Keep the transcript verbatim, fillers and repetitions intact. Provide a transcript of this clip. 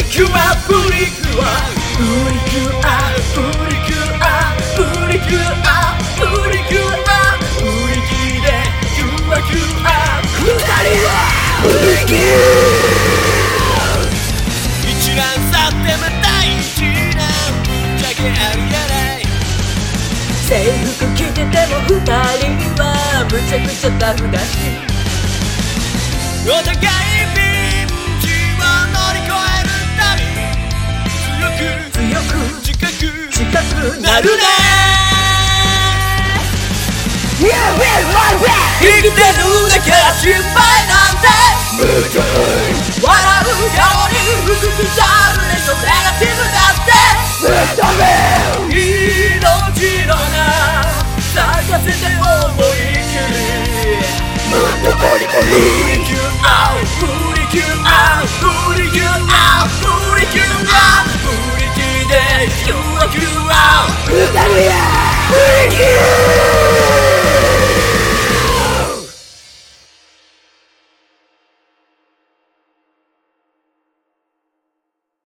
キュアプリキュアプリキュアプリキュアプリキュアプリキュアプリキでキュアキュアふたりはプリキュア一覧去ってまた一覧じゃけあるやない制服着ててもふたりはむちゃくちゃタフだしお互いピンチを乗り越えるたび強く強く近く近くなるね生きてるだから心配なんて笑う顔に服着ちゃうでしょネガティブだってぶっ飛べ命のな咲かせて思い切りもっとポリポリプリキュアプリキュアプリキュアプリキュアプリキでキュアキュアふたりやプリキュア